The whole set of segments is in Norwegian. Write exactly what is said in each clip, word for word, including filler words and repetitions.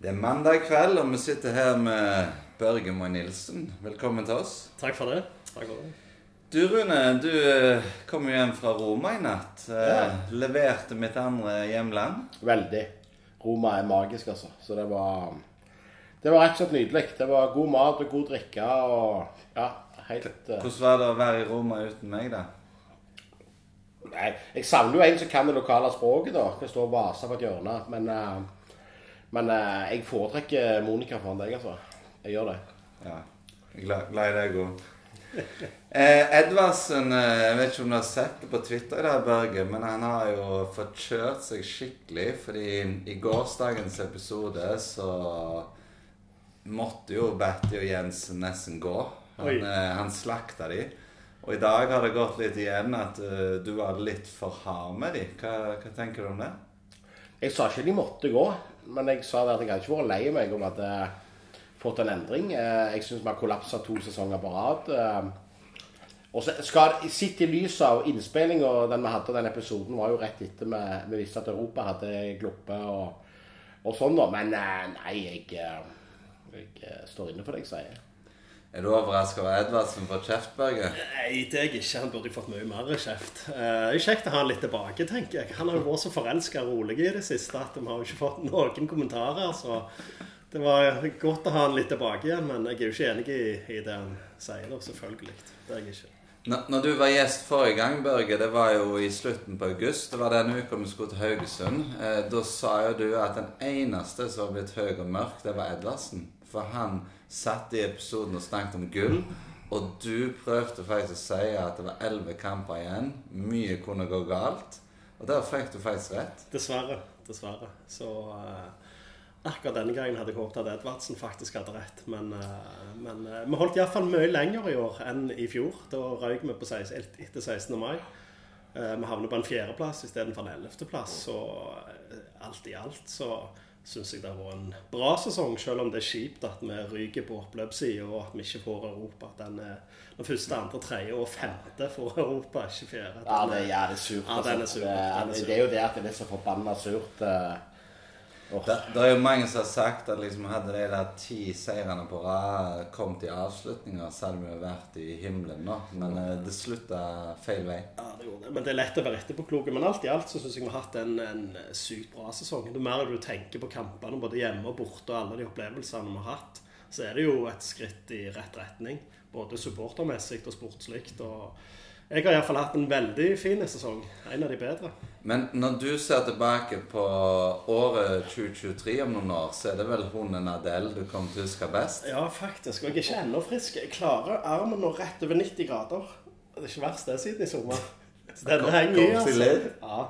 Det er mandag kveld, og vi sitter her med Børge Moe Nilsen. Velkommen til oss. Takk for det. Takk for det. Du, Rune, du kom jo hjem fra Roma i natt. Ja. Leverte mitt andre hjemland. Veldig. Roma er magisk, altså. Så det var, det var rett og slett nydelig. Det var god mat og god drikke, og ja, helt... Hvordan var det å være i Roma uten meg, da? Nei, jeg savner jo en som kan det lokale språket, da. Jeg står og vaser på et hjørne, men... Men uh, jeg foretrekker Monica foran deg, altså. Jeg gjør det. Ja, jeg er glad, glad i deg òg. eh, Edvardsen, jeg vet ikke om du har sett det på Twitter i dag, Børge, men han har jo fått kjørt seg skikkelig, fordi i gårsdagens episode så måtte jo Betty og Jensen nesten gå. Han, eh, han slakta de. Og i dag har det gått litt igjen at uh, du var litt for hard med de. Hva, hva tenker du om det? Jeg sa ikke de måtte gå. Men jeg sa det at jeg hadde ikke vært lei meg om at jeg hadde fått en endring. Jeg synes vi har kollapset to sesonger på rad. Og så skal sitt i lyset av innspillingen den vi hadde, den episoden var jo rett etter vi, vi visste at Europa hadde gloppe og, og sånn da. Men nei, jeg, jeg står inne for det jeg sier. Er du overrasket over Edvardsen for kjeft, Børge? Nei, det er jeg ikke. Han burde fått mye mer kjeft. Det er kjekt å ha han litt tilbake, tenker jeg. Han har jo vært så forelsket og rolig i det siste at vi har jo ikke fått noen kommentarer. Så det var godt å ha han litt tilbake igjen, men jeg er jo ikke enig i, i det han sier da, selvfølgelig. Det er jeg ikke. Når, når du var gjest forrige gang, Børge, det var jo i slutten på august, det var den uka vi skulle til Haugesund, eh, da sa jo du at den eneste som var blitt høy og mørk, det var Edvardsen. For han satt i episoden og snakket om gull, og du prøvde faktisk å si at det var elleve kamper igjen, mye kunne gå galt, og der fikk du faktisk rett. Dessverre, dessverre. Så uh, akkurat denne gangen hadde jeg håpet at Edvardsen faktisk hadde rett, men, uh, men uh, vi holdt i hvert fall mye lenger i år enn i fjor. Da røyk vi på seksten, etter sekstende mai. Uh, vi havnet på en fjerdeplass i stedet for en ellevte plass, så uh, alt i alt så... synes jeg det har vært en bra sesong, selv om det er kjipt at vi ryker på oppløpssiden og at vi ikke får Europa. Den, den første, andre, tredje og femte får Europa, ikke fjerde. Ja, det, ja, det er surt. Ja, den er surt. Det, den er surt. Det er jo det at det er så forbannet surt. Oh. Det, det er jo mange som har sagt at liksom hadde de der ti seirene på rad kommet i avslutninger, så hadde vi jo vært i himmelen nå. Men uh, det sluttet feil vei. Ja, det gjorde det. Men det er lett å være etterpåkloke. Men alt i alt så synes jeg vi har hatt en, en sykt bra sesong. Det mer du tenker på kampene, både hjemme og borte, og alle de opplevelsene vi har hatt, så er det jo et skritt i rett retning. Både supportermessigt og sportslikt. Og jeg har i hvert fall hatt en veldig fin sesong. En av de bedre. Men når du ser tilbake på året tjue tjuetre om noen år, så er det vel hunden Adele du kommer til å huske best? Ja, faktisk. Og jeg er ikke enda frisk. Jeg klarer armen nå rett over nitti grader. Det er ikke verst det siden i sommer. Så denne henger i, altså. Ja.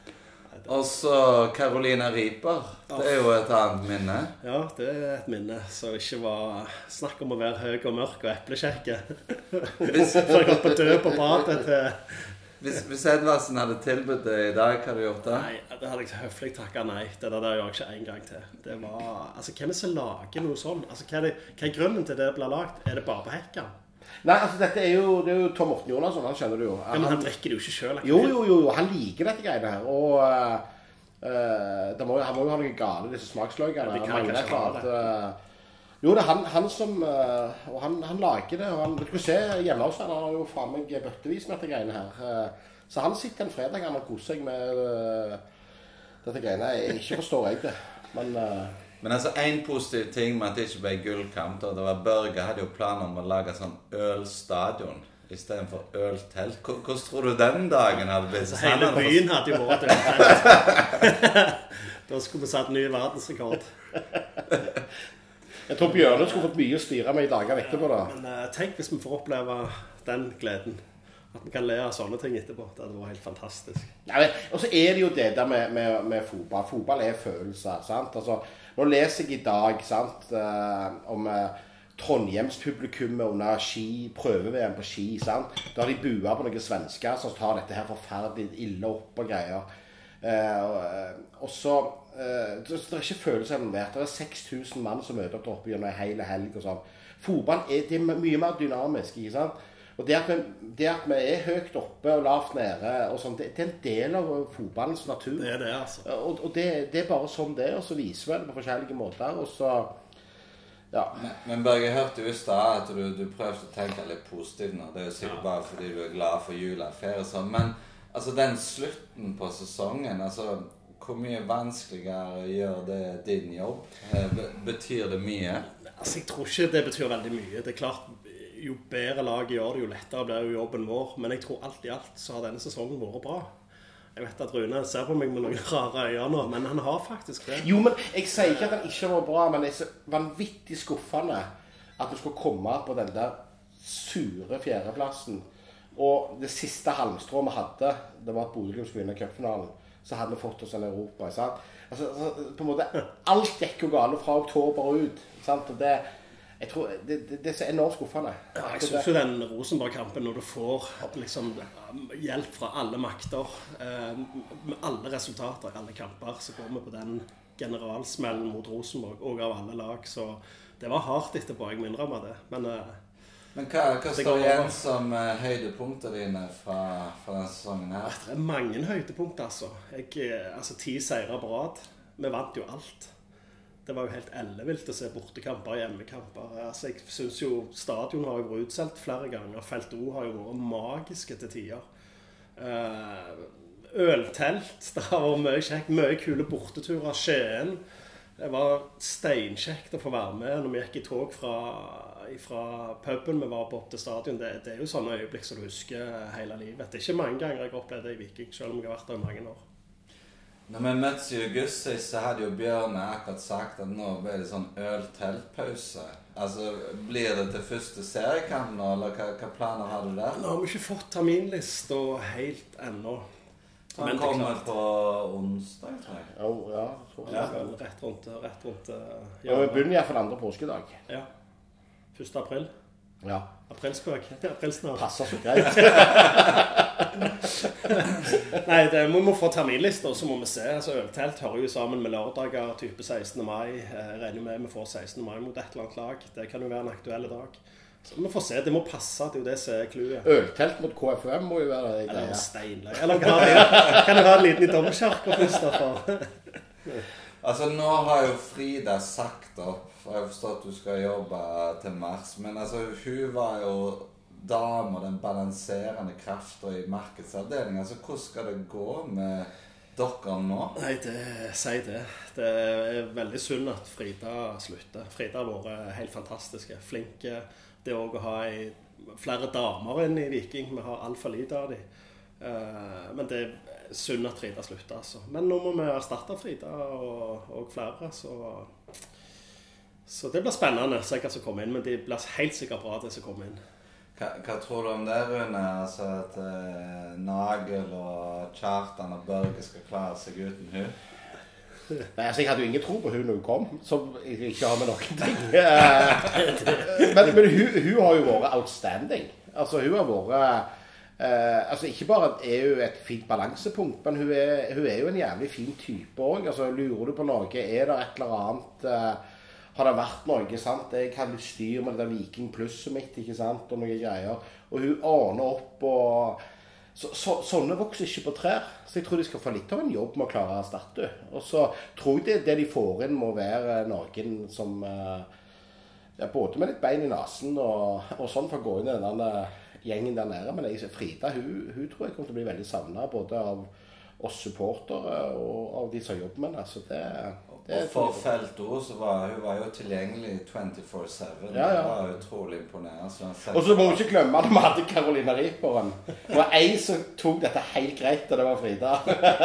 Og så Carolina Riper. Det er jo et annet minne. Ja, det er et minne. Så ikke var snakk om å være høy og mørk og eplekjekke. Hvis For jeg holdt på å dø på badet til... Hvis, hvis Edvardsen hadde tilbudt det i dag, hva hadde du gjort det? Nei, det hadde jeg høflig takket nei. Det der, der gjør jeg ikke en gang til. Det var... Altså, hvem er det som lager noe sånn? Altså, hva er, det, hva er grunnen til det blir lagt? Er det bare på hekken? Nei, altså dette er jo, det er jo Tom Morten Jonassen, han kjenner du jo. Han, ja, men han drikker det jo ikke selv. Jo, jo, jo, jo, han liker dette greiene her. Og uh, det må, han må jo ha noe gale, disse smaksløkene. Ja, de kan ikke ha det. Uh, jo, det er han, han som, uh, og han, han lager det. Og han, du kan se hjemme hos han, han har jo fra meg bøttevis med dette greiene her. Uh, Så han sitter en fredag han og koser seg med uh, dette greiene. Jeg ikke forstår jeg det. Men, uh, Men altså, en positiv ting med at det ikke ble gullkamp, da, det var Børge hadde jo planer om å lage sånn ølstadion i stedet for øltelt. Hvordan tror du den dagen hadde blitt? Så hele byen hadde jo vært øltelt. Da skulle vi satt ny verdensrekord. Jeg tror Bjørne skulle fått mye å styre med i dagen etterpå da. Men uh, tenk hvis vi får oppleve den gleden. At vi kan le av sånne ting etterpå. Det hadde vært helt fantastisk. Ja, og så er det jo det der med, med, med fotball. Fotball er følelser, sant? Altså, nå leser jeg i dag, sant, uh, om uh, Trondheimspublikummet under ski, prøve-V M på ski, sant? Da har de buet på noen svensker som tar dette her forferdelig ille opp og greier. Uh, og så, uh, det er ikke følelser involvert. Det er seks tusen mann som møter opp oppe gjennom en hele helg og sånn. Fotball er, det er mye mer dynamisk, ikke sant? Og det at, vi, det at vi er høyt oppe og lavt nede, og sånt, det, det er en del av fotballens natur. Det er det, altså. Og, og det, det er bare sånn det er, og så viser vi det på forskjellige måter, og så, ja. Men, men Børge, jeg hørte jo i stad at du, du prøvde å tenke litt positivt nå. Det er jo sikkert ja. bare fordi du er glad for juleferie og sånn, men altså den slutten på sesongen, altså hvor mye vanskeligere gjør det din jobb? Betyr det mye? Altså, jeg tror ikke det betyr veldig mye. Det er klart, jo bedre laget gjør det, jo lettere blir jo jobben vår. Men jeg tror alt i alt så har denne sesongen vært bra. Jeg vet at Rune ser på meg med noen rare øyne nå, men han har faktisk det. Jo, men jeg sier ikke at han ikke var bra, men det er så vanvittig skuffende at du skal komme på den der sure fjerdeplassen. Og det siste halmstrået vi hadde, det var at Bodø skulle vinne cupfinalen. Så hadde vi fått oss en Europa, sant? Altså, på en måte, alt gikk jo gale fra oktober ut, sant? Og det, jeg tror, det, det, det er så enormt skuffende. Ja, jeg synes jo den Rosenborg-kampen, når du får liksom, hjelp fra alle makter, eh, med alle resultater, alle kamper, så går vi på den generalsmellen mot Rosenborg, og av alle lag, så det var hardt etterpå, jeg må innrømme det. Men, eh, Men hva, hva står igjen som uh, høydepunkter dine fra, fra denne sesongen her? Det er mange høydepunkter, altså. Jeg, altså ti seirer på rad. Vi vant jo alt. Det var jo helt ellevilt å se bortekamper og hjemmekamper. Altså, jeg synes jo stadion har jo vært utsolgt flere ganger. Felt O har jo vært magiske til tider. Uh, øltelt, det har vært mye kjekt. Mye kule borteturer. Skien. Det var steinkjekt å få være med når vi gikk i tog fra... fra puben vi var på opp til stadion. Det, det er jo sånne øyeblikk som du husker hele livet. Det er ikke mange ganger jeg opplevde det i Viking, selv om jeg har vært der i mange år. Når vi møttes i august, så hadde jo Bjørne akkurat sagt at nå ble det sånn ølteltpause. Altså, blir det til første seriekamp nå, eller hva, hva planer har du der? Nå har vi ikke fått terminlist og helt ennå. Han kommer på onsdag, tror jeg. Oh, ja, så ja, rett rundt, rett rundt. Ja, ja vi begynner i hvert fall andre påskedag. Ja. første april. Ja. Aprilspøk. Aprilsnart. Passer så greit. Nei, det, vi må få terminlister, så må vi se. Altså, øltelt hører jo sammen med lørdager, type sekstende mai. Jeg regner med vi får sekstende mai mot et eller annet lag. Det kan jo være en aktuell dag. Så vi får se, det må passe, det er jo det som er kluet. Øltelt mot K F M må jo være det. Eller steinløy. Eller kan du ha en liten i dommerkirken først, derfor? Altså, nå har jo Frida sagt opp, for jeg har forstått at du skal jobbe til mars, men altså, hun var jo dame og den balanserende kraften i markedsavdelingen. Altså, hvordan skal det gå med dere nå? Nei, det sier det. Det er veldig synd at Frida slutter. Frida har vært helt fantastiske, flinke. Det er også å ha flere damer inn i Viking. Vi har alt for lite av dem. Men det er synd at Frida slutter, altså. Men nå må vi erstatte Frida og, og flere, så... Så det blir spennende, sikkert som kommer inn, men det blir helt sikkert bra det som kommer inn. Hva, hva tror du om det, Rune? Altså at eh, Nagel og Kjartan og Børge skal klare seg uten hun? Nei, altså jeg hadde jo ingen tro på hun når hun kom, som ikke har med noen ting. men men hun, hun har jo vært outstanding. Altså hun har vært... Eh, altså ikke bare er hun et fint balansepunkt, men hun er, hun er jo en jævlig fin type også. Altså lurer du på noe, er det et eller annet... Eh, har det vært noe, sant? Jeg hadde litt styr med det der Viking plusset mitt, ikke sant? Og noen greier. Og hun ordner opp, og... Så, så, sånne vokser ikke på trær. Så jeg tror de skal få litt av en jobb med å klare å erstatte. Og så tror jeg det, det de får inn må være noen som... Ja, både med litt bein i nasen og, og sånn for å gå inn i den gjengen der nede. Men jeg, Frida, hun, hun tror jeg kommer til å bli veldig savnet, både av oss supportere og av de som jobber med det. Så det... Det og for Felt O så var hun var jo tilgjengelig twenty-four seven. Ja, ja. Det var utrolig imponerende. Og så må vi ikke glemme at vi hadde Carolina Riperen. Det var en som tok dette helt greit, og det var Frida.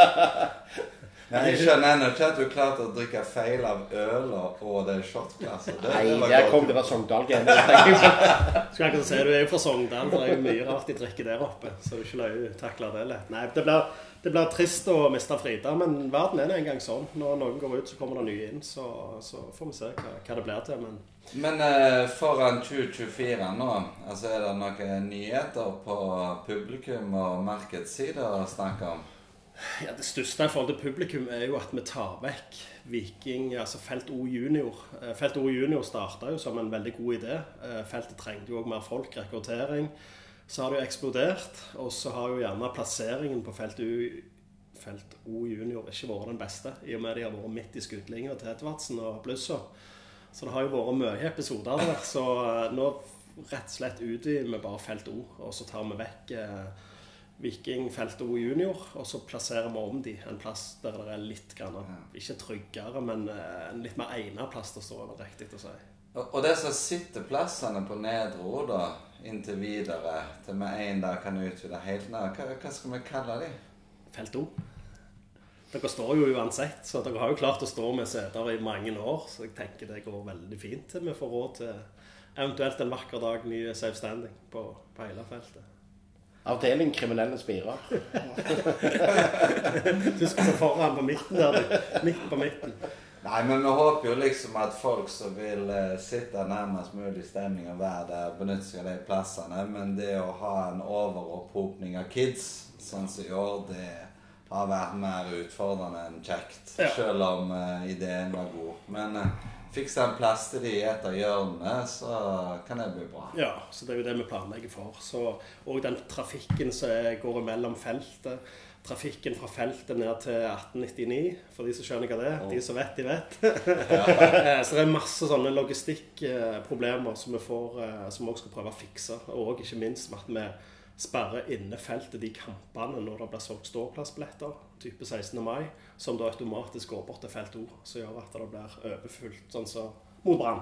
Men jeg skjønner ennå ikke at du klarte å drikke feil av øl og det shotglasset. Nei, der kom det fra Sogndal-gen. Skal jeg ikke si, du er jo fra Sogndal, det er jo mye rart de drikker der oppe, så du ikke la jo takle det lett. Nei, det blir... Det blir trist å miste Frida, men verden er en gang sånn. Når noen går ut, så kommer det nye inn, så, så får vi se hva, hva det blir til. Men, men eh, foran tjue tjuefire nå, altså er det noen nyheter på publikum og markedssider å snakke om? Ja, det største i forhold til publikum er jo at vi tar vekk Viking, altså Felt O Junior. Felt O Junior startet jo som en veldig god idé. Feltet trengte jo også mer folk, rekruttering. så har det jo eksplodert, og så har jo gjerne plasseringen på felt U, felt O junior ikke vært den beste, i og med de har vært midt i skuddlinjen til Edvardsen og Blussa. Så det har jo vært mye episoder der, så nå rett og slett utvider vi bare felt O, og så tar vi vekk eh, Viking felt O junior, og så plasserer vi om de en plass der det er litt grann, ikke tryggere, men en litt mer egnet plass til å stå, er det riktig å si. Og disse sitteplassene på nedre O da, inntil videre, til med en der kan utvide helt ned, hva, hva skal vi kalle de? Felt O. Dere står jo uansett, så dere har jo klart å stå med seter i mange år, så jeg tenker det går veldig fint til vi får råd til eventuelt en vakker dag ny safe standing på, på hele feltet. Avdeling kriminelle spirer. Du skal få foran på midten der, midt på midten. Nei, men vi håper jo liksom at folk som vil uh, sitte nærmest mulig stemning og være der, benytte seg av de plassene, men det å ha en overopphopning av kids, sånn som i år, det har vært mer utfordrende enn kjekt, ja. Selv om uh, ideen var god. Men uh, fikse en plass til de etter hjørnet, så kan det bli bra. Ja, så det er jo det vi planlegger for. Så, og den trafikken som går mellom feltet, trafikken fra feltet ned til atten nittini, for de som skjønner hva det er, oh. De som vet, de vet. Så det er masse sånne logistikkproblemer som vi får, som vi også skal prøve å fikse, og ikke minst med at vi sperrer inne feltet de kampene når det blir solgt ståplassbilletter, type sekstende mai, som da automatisk går bort til felt O, som gjør at det blir overfullt, sånn som mot Brann.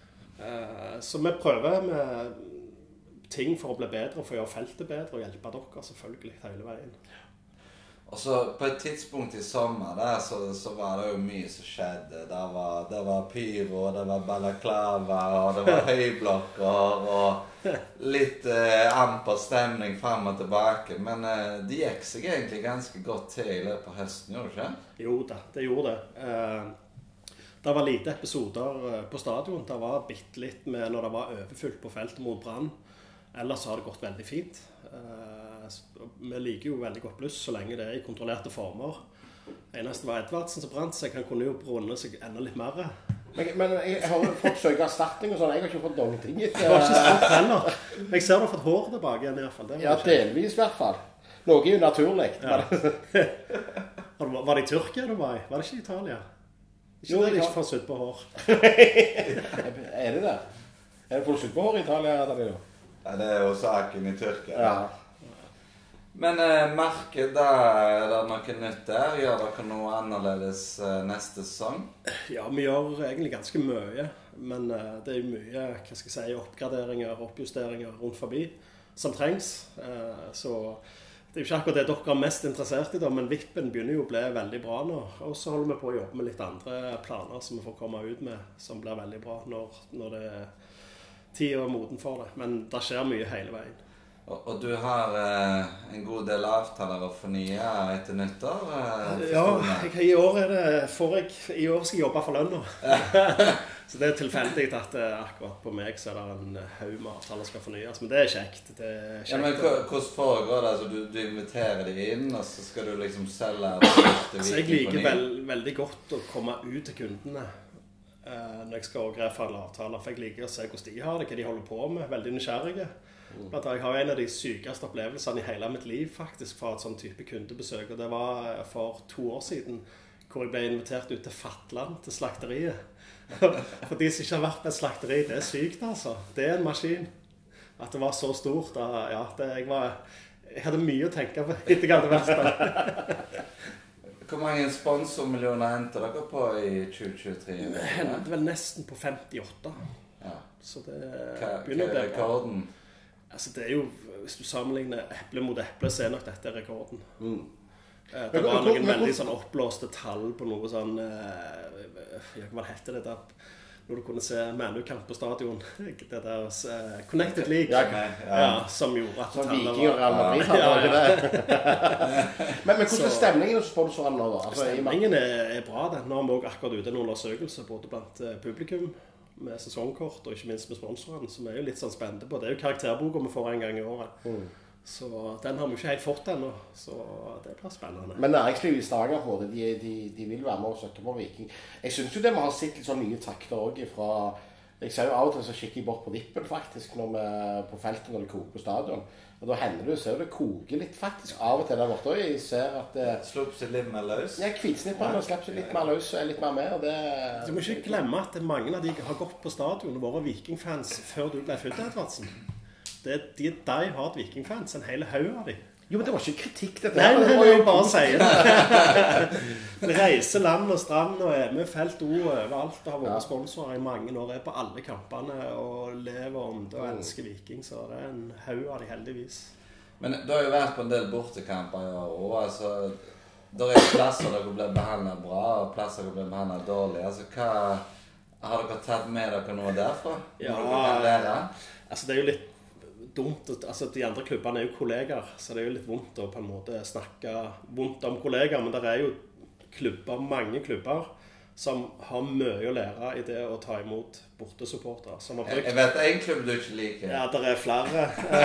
Så vi prøver med ting for å bli bedre, for å gjøre feltet bedre, og hjelpe dere selvfølgelig hele veien. Og så på et tidspunkt i sommer der, så, så var det jo mye som skjedde. Det var, det var pyro, det var balaklava, og det var høyblokker, og litt eh, amper stemning frem og tilbake. Men eh, det gikk seg egentlig ganske godt til i løpet av høsten, gjorde det ikke? Jo da, det gjorde det. Eh, det var lite episoder på stadion. Det var bitte litt med når det var overfullt på feltet mot Brann. Ellers har det gått veldig fint. Eh, vi liker jo veldig godt bluss så lenge det er i kontrollerte former. Eneste var Edvardsen som brant, så jeg kan kunne jo brunne seg enda litt mer. Men, men jeg har jo fått søke erstatning og sånn, jeg har ikke fått noen ting. Jeg har ikke spurt heller. Jeg ser du har fått hår tilbake igjen i hvert fall. Ja, delvis i hvert fall. Noe er jo naturlig. Ja. Var det i Tyrkia du var i? Var det ikke i Italia? Ikke jo, det er ikke for sutt på hår. Er det det? Er det for sutt på hår i Italia? Eller? Ja, det er jo saken i Tyrkia. Ja. Men eh, merket der, er det noe nytt der? Gjør dere noe annerledes eh, neste sesong? Ja, vi gjør egentlig ganske mye, men eh, det er jo mye, hva skal jeg si, oppgraderinger, oppjusteringer rundt forbi som trengs. Eh, så det er jo ikke akkurat det dere er mest interessert i da, men vippen begynner jo å bli veldig bra nå. Og så holder vi på å jobbe med litt andre planer som vi får komme ut med, som blir veldig bra når, når det er tid og moden for det. Men det skjer mye hele veien. Og, og du har eh, en god del avtaler å fornye etter nyttår? Eh, ja, jeg, i år er det, får jeg, i år skal jeg jobbe for lønna. Så det er tilfeldig at eh, akkurat på meg så er det en haug med avtaler skal fornyes. Men det er kjekt. Det er kjekt. Ja, men hvordan foregår det? Altså, du, du inviterer dem inn, og så skal du liksom selge det til altså, jeg liker veld, veldig godt å komme ut til kundene eh, når jeg skal avtale avtaler. For jeg liker å se hvordan de har det, hva de holder på med. Veldig nysgjerrige. Blant annet, jeg har en av de sykeste opplevelsene i hele mitt liv faktisk fra et sånn type kundebesøk, og det var for to år siden hvor jeg ble invitert ut til Fatland, til slakteriet. For de som ikke har vært på et slakteri, det er sykt altså, det er en maskin. At det var så stort, da, ja, det, jeg, var, jeg hadde mye å tenke på etter gang det verste. Hvor mange sponsormillioner endte dere på i tjue tjuetre? Det endte vel nesten på femtiåtte. Ja. Så det hva, begynner å bli rekorden? Altså det er jo, hvis du sammenligner eple mot eple, så er nok dette rekorden. Mm. Det var noen veldig sånn oppblåste tall på noe sånn, hva heter det der, når du kunne se Manu-kamp på stadion, det der uh, Connected League, ja, ja. Ja, som gjorde at som Viking og Real Madrid hadde, ja, ja. Det. men, men hvordan er stemningen hos sponsorene nå da? Altså, stemningen er, er bra, det. Nå har vi også akkurat ute en undersøkelse både blant uh, publikum, med sesongkort og ikke minst med sponsorene, som er jo litt sånn spennende på. Det er jo karakterboka vi får en gang i året. Mm. Så den har vi ikke helt fått ennå, så det blir spennende. Men næringslivet i Stavanger på det, de, de, de vil være med og søke på Viking. Jeg synes jo det vi har sett litt sånn nye takter også fra Jeg ser jo av og til så kikker jeg bort på vippen faktisk når vi, på feltet når det koker på stadion. Og da hender det jo, ser jo det koker litt faktisk av og til der borte. Og jeg ser at det... Slupp seg litt mer løs? Ja, kvitsnipperne slipper seg litt mer løs og er litt mer med, og det... Du må ikke glemme at mange av de har gått på stadion og vært vikingfans før du ble født, Edvardsen. Det er de, de har vikingfans, en hel haug av de. Jo, men det var ikke kritikk dette. Nei, nei, nei, jeg bare sier det. Vi reiser land og strand og er med felt O overalt og har vært sponsorer i mange år. Er på alle kampene og lever om det og elsker Viking, så det er en haug av de heldigvis. Men du har jo vært på en del bortekamper i år, og altså, der er plasser der du blir behandlet bra og plasser der du blir behandlet dårlig. Altså, hva har dere tatt med dere noe derfra? Ja, Noe dere kan lære? Altså det er jo litt dumt, altså de andre klubbene er jo kollegaer, så det er jo litt vondt å på en måte snakke vondt om kollegaer, men det er jo klubber, mange klubber, som har mye å lære i det å ta imot bortesupportere. Som har brukt... Jeg vet en klubb du ikke liker. Ja, det er flere.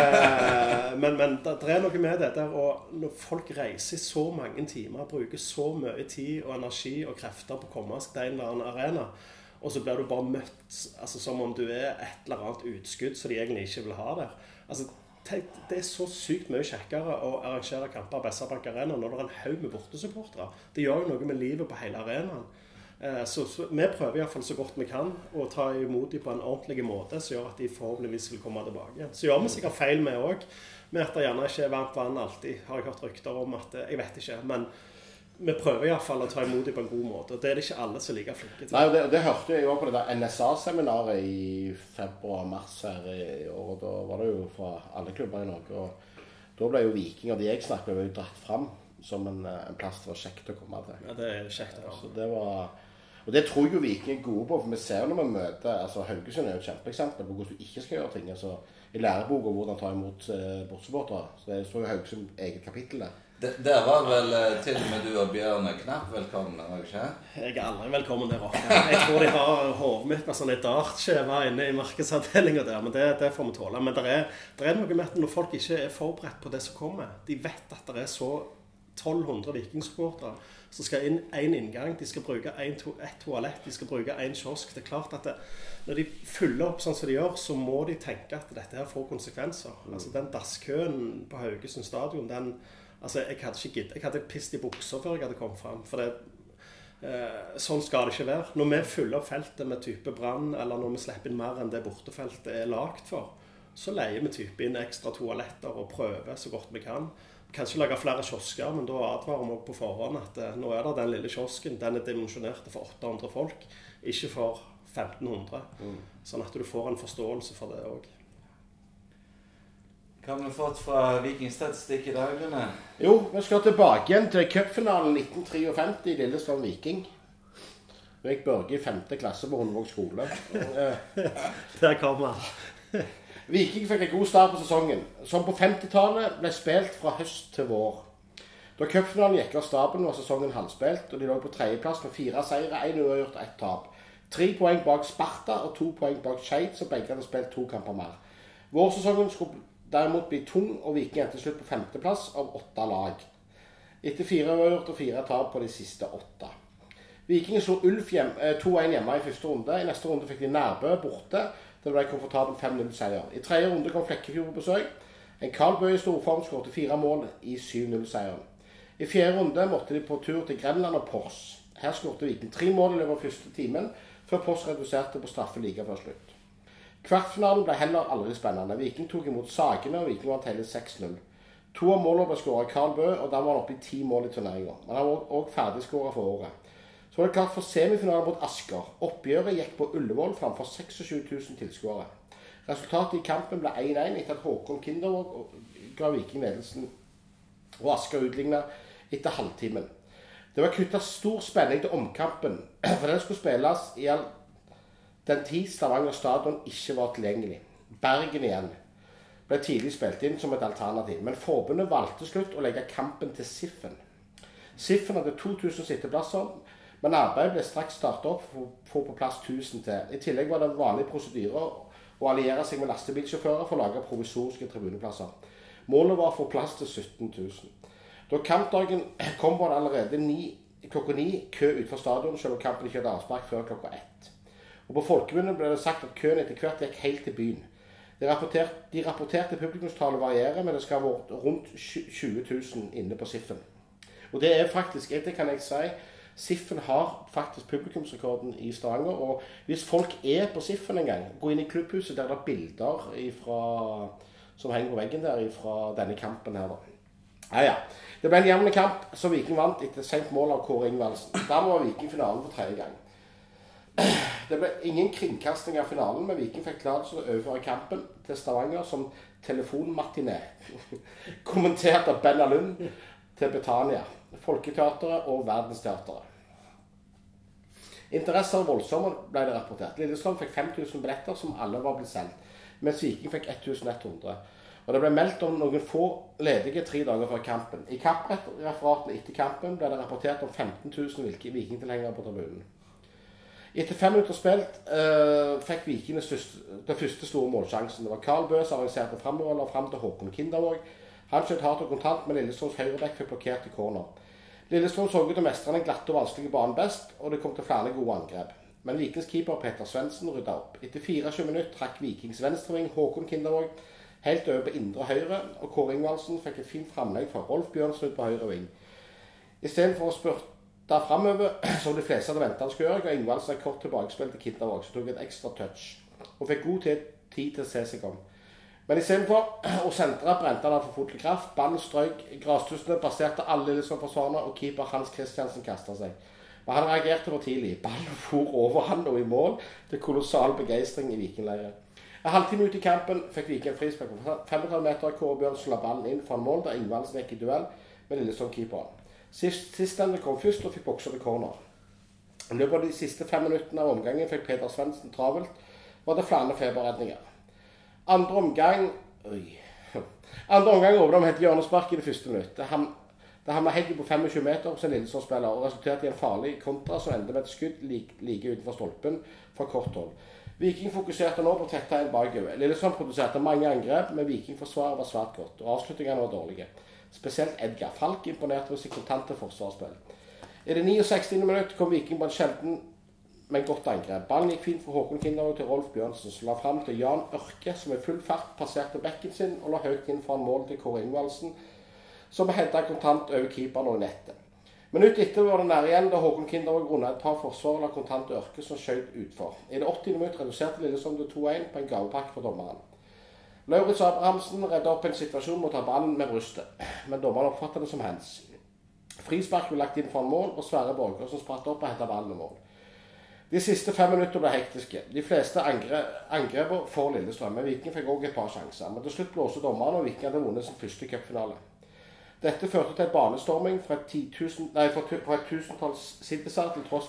Eh, men men det, det er noe med det der, og når folk reiser så mange timer, bruker så mye tid og energi og krefter på å komme seg til en eller annen arena, og så blir du bare møtt altså, som om du er et eller annet utskudd som de egentlig ikke vil ha der. Altså, det er så sykt mye kjekkere å arrangere kamper på SR-Bank Arena når det er en haug med bortesupportere. Det gjør jo noe med livet på hele arenaen. Så, så vi prøver i hvert fall så godt vi kan å ta imot dem på en ordentlig måte, så gjør at de forhåpentligvis vil komme tilbake. Så gjør vi sikkert feil med også, med at det gjerne ikke er varmt vann alltid. Har jeg hørt rykter om at, jeg vet ikke, men vi prøver i hvert fall å ta imot dem på en god måte. Det er det ikke alle som ligger flinke til. Nei, det, det hørte jeg jo på det der N S A-seminaret i februar-mars her i år, og da var det jo fra alle klubber i Norge, og da ble jo Viking, og de jeg snakket ble jo dratt frem som en, en plass det var kjekt å komme til. Ja, det er kjekt å så det var... Og det tror jeg jo Viking er gode på, for vi ser jo når vi møter, altså Haugesund er jo et kjempeeksempel på hvordan du ikke skal gjøre ting, altså i læreboka hvordan ta imot eh, bortsupportere, så det står jo Haugesund eget kapittel der. Det, der var vel til og med du og Bjørn knapt velkommen, var det ikke? Jeg er aldri velkommen der oppe. Jeg tror de har hovedet mitt med sånn et dartskjeva inne i markedsavdelingen der, men det, det får vi tåle. Men det er, det er noe med at når folk ikke er forberedt på det som kommer, de vet at det er så tolv hundre vikingsupportere som skal inn en inngang, de skal bruke en to, et toalett, de skal bruke en kiosk. Det er klart at det, når de fyller opp sånn som de gjør, så må de tenke at dette her får konsekvenser. Mm. Altså den dasskøen på Haugesund stadion, den, altså jeg hadde ikke gitt, jeg hadde pist i bukser før jeg hadde kommet frem, for det, eh, sånn skal det ikke være. Når vi fyller opp feltet med type brann, eller når vi slipper inn mer enn det bortefeltet er lagt for, så leier vi type inn ekstra toaletter og prøver så godt vi kan. Kanskje lage flere kiosker, men da advarer vi på forhånd at eh, nå er det den lille kiosken, den er dimensjonert for åtte hundre folk, ikke for femten hundre. Mm. Sånn at du får en forståelse for det også. Hva har vi fått fra Vikingstatistikk i dag, Lene? Jo, vi skal tilbake igjen til cupfinalen nitten femtitre i Lillestrøm Viking. Nå gikk Børge i femte klasse på Hundvåg skole. Der kommer han. Viking fikk en god start på sesongen, som på femtitallet ble spilt fra høst til vår. Da cupfinalen gikk av staben var sesongen halvspilt, og de lå på tredjeplass med fire seire, en uavgjort og ett tap. Tre poeng bak Sparta og to poeng bak Skeid, så begge hadde spilt to kamper mer. Vårsesongen skulle derimot bli tung, og Viking endte slutt på femteplass av åtte lag. Etter fire uavgjort og fire tap på de siste åtte. Viking slo Ulf hjem, to en hjemme i første runde. I neste runde fikk de Nærbø borte. Det ble komfortabel fem null seier. I tredje runde kom Flekkefjord på besøk. En Karl Bø i storform skårte fire mål i syv null seieren. I fjerde runde måtte de på tur til Grenland og Pors. Her skårte Viking tre mål i løpet av første timen, før Pors reduserte på straffe like før slutt. Kvartfinalen ble heller aldri spennende. Viking tok imot Sagene, og Viking vant hele seks null. To av målene ble skåret av Karl Bø, og da var han oppe i ti mål i turneringen. Men han var også ferdigskåret for året. Så var det klart for semifinalen mot Asker. Oppgjøret gikk på Ullevål framfor tjueseks tusen tilskuere. Resultatet i kampen ble én én etter at Håkon Kindervåg ga Viking ledelsen, og Asker utlignet etter halvtimen. Det var knyttet stor spenning til omkampen, for den skulle spilles i all den tid Stavanger stadion ikke var tilgjengelig. Bergen igjen ble tidlig spilt inn som et alternativ, men forbundet valgte slutt å legge kampen til Siffen. Siffen hadde to tusen sitteplasser, men arbeidet ble straks startet opp for å få på plass tusen til. I tillegg var det vanlige prosedyrer å alliere seg med lastebilsjåfører for å lage provisoriske tribuneplasser. Målet var å få plass til sytten tusen. Da kampdagen kom var det allerede ni, klokka ni kø utenfor stadion, selv om kampen ikke hadde avspark før klokka ett. Og på folkemunne ble det sagt at køen etter hvert gikk helt til byen. De rapporterte, de rapporterte publikumstallet varierer, men det skal være rundt tjue tusen inne på Siffen. Og det er faktisk, det kan jeg si, Siffen har faktisk publikumsrekorden i Stavanger, og hvis folk er på Siffen en gang, gå inn i klubbhuset der det er bilder ifra, som henger på veggen der fra denne kampen her da. Ja, ja. Det ble en jevn kamp, så Viking vant etter sent mål av Kåre Ingvaldsen. Dermed var Viking finalen for tredje gang. Det ble ingen kringkasting av finalen, men Viking fikk klart å overføre kampen til Stavanger som telefonmatiné, kommentert av Benna Lund til Betania, Folketeateret og Verdensteateret. Interesser voldsomme ble det rapportert. Lillestrøm fikk fem tusen billetter som alle var blitt sendt, mens Viking fikk ett tusen ett hundre. Og det ble meldt om noen få ledige tre dager før kampen. I kappreferatene etter kampen ble det rapportert om femten tusen Viking-tilhengere på tribunen. Etter fem minutter spilt uh, fikk Viking den første store målsjansen. Det var Karl Bø som avanserte fremover og frem til Håkon Kindervåg. Han skjøt hardt og kontant, men Lillestrøms høyrebekk fikk blokkert i corner. Lillestrøm så ut til å mestre den glatte og vanskelige banen best, og det kom til flere gode angrep. Men Vikings keeper Peter Svendsen rydda opp. Etter fireogtjue minutter trakk Vikings venstreving Håkon Kindervåg helt over på indre høyre, og Kåre Ingvaldsen fikk et fint framlegg fra Rolf Bjørnsen ut på høyre ving. I stedet for å spurte fremover, som de fleste hadde ventet han skulle gjøre, ga Ingvaldsen et kort tilbakespill til Kindervåg, som tok et ekstra touch, og fikk god tid til å se seg om. Men i stedet for å sentre brente han for fotlig kraft, ballen strøk, grastussene baserte alle Lillestrøm-forsvarene, og keeper Hans Christiansen kastet seg. Men han reagerte for tidlig. Ballen for over han og i mål til kolossal begeistring i Vikingleiret. En halvtime ut i kampen fikk Viking en frispark på femogtredve meter. Kåre Bjørnsen la ballen inn for en mål der Ingvaldsen gikk i duell med Lillestrøm-keeperen. Sist, Sistende kom først og fikk bokser til corner. I løpet av de siste fem minuttene av omgangen fikk Peter Svendsen travelt, var det flere feberredninger. Andre omgang Oi. Andre omgang over dem het hjørnespark i det første minuttet. Han Det havnet helt på femogtjue meter hos en Lillestrøm-spiller og resulterte i en farlig kontra som endte med et skudd like, like utenfor stolpen fra kort hold. Viking fokuserte nå på å tette en bakover. Lillestrøm produserte mange angrep, men Viking-forsvaret var svært godt, og avslutningene var dårlige. Spesielt Edgar Falk imponerte med sitt kontante forsvarsspill. I det niogsekstiende minutt kom Viking på en sjelden, men godt angrep. Ballen gikk fint fra Håkon Kindervåg til Rolf Bjørnsen, som la frem til Jan Ørke, som i full fart passerte bekken sin og la høyt inn foran mål til Kåre Ingvaldsen, som hentet kontant over keeperen og nettet. Minutt etter var det nær igjen da Håkon Kindervåg rundet et par forsvar og la kontant Ørke som skjøt utfor. I det åttiende minutt reduserte Lillestrøm til to en på en gavepakke for dommeren. Lauritz Abrahamsen redde opp en situasjon mot å ta ballen med brystet, men dommeren oppfattet det som hands. Frispark ble lagt inn foran mål, og Sverre Borger som spratt opp og hentet ballen i mål. De siste fem minutter ble hektiske. De fleste angreper for Lillestrøm, men Viking fikk også et par sjanser. Men til slutt blåste dommeren, og Viking hadde vunnet sin første cupfinale. Dette førte til et banestorming fra et, tusen, nei, fra et tusentalls sittesar til tross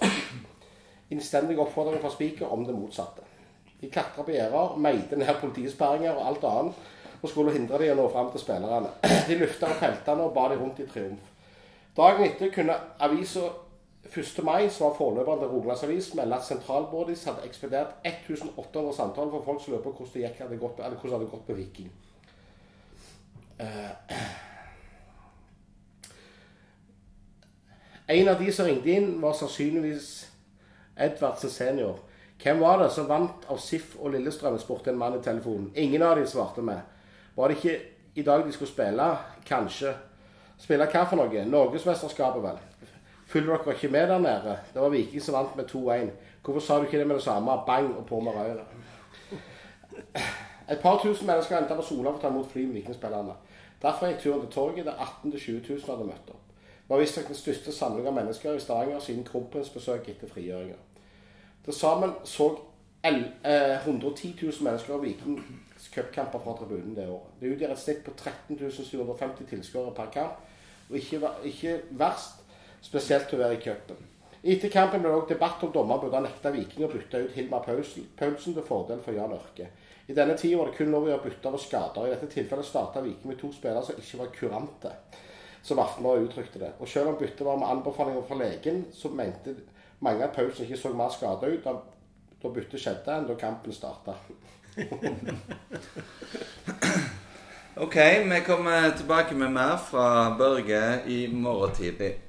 for innstendige oppfordringer fra Spiker om det motsatte. De klatret på gjerder, meide ned politisperringer og alt annet, og skulle hindre de å nå frem til spillerne. De løftet av peltene og bar de rundt i triumf. Dagen etter kunne avisen første mai, som var forløperen til Rogalandsavis, melde at Sentralbordis hadde ekspedert tusen åtte hundre samtaler for folk som løper hvordan det gikk, hadde gått, eller hvordan det hadde gått på Viking. Uh, En av de som ringte inn var sannsynligvis Edvardsen senior. Hvem var det som vant av Sif og Lillestrøm, spurte en mann i telefonen. Ingen av de svarte med. Var det ikke i dag de skulle spille? Kanskje. Spille hva for noe? Norgesmesterskapet vel. Følger dere ikke med der nede? Det var Viking som vant med to en. Hvorfor sa du ikke det med det samme? Bang og på med røret. Et par tusen mennesker ventet på Sola for å ta imot fly med Vikingspillerne. Derfor gikk turen til torget der atten til tjue tusen hadde møtt opp. Det var visst den største samling av mennesker i Stavanger siden Krompens besøk etter frigjøringer. Til sammen så hundre og ti tusen mennesker av Vikings cupkamper fra tribunen det året. Det utgjør et snitt på tretten tusen syv hundre og femti tilskuere per kamp, og ikke, ikke verst, spesielt til å være i cupen. Etter kampen ble det også debatt om dommer burde nekte Viking å bytte ut Hilmar Paulsen til fordel for Jan Ørke. I denne tiden var det kun lov å gjøre bytter og skader. I dette tilfellet startet Viking med to spillere som ikke var kurante, som Aftenbladet uttrykte det. Og selv om byttet var med anbefalinger fra legen, så mente mange at Paulsen ikke så mer skadet ut da, da byttet skjedde enn da kampen startet. Ok, vi kommer tilbake med mer fra Børge i morgen tidlig.